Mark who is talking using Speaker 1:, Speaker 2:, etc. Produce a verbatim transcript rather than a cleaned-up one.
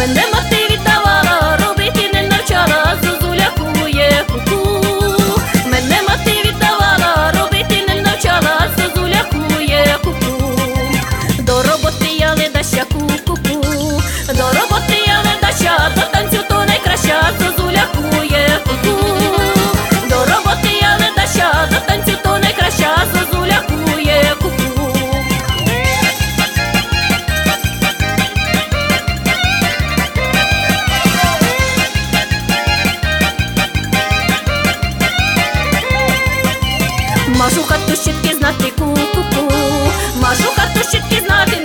Speaker 1: Мене мати віддавала, робити не навчала, зозуля кує ку-ку. Мене мати віддавала, робити не навчала, зозуля кує ку-ку. До роботи я ледаща ку-ку-ку, до роботи я ледаща, до танцю то найкраща, зозуля кує ку-ку. До роботи я ледаща, до танцю то найкраща, зозуля кує ку-ку. Машу хату щітки знати ку-ку-ку, машу хату щітки знати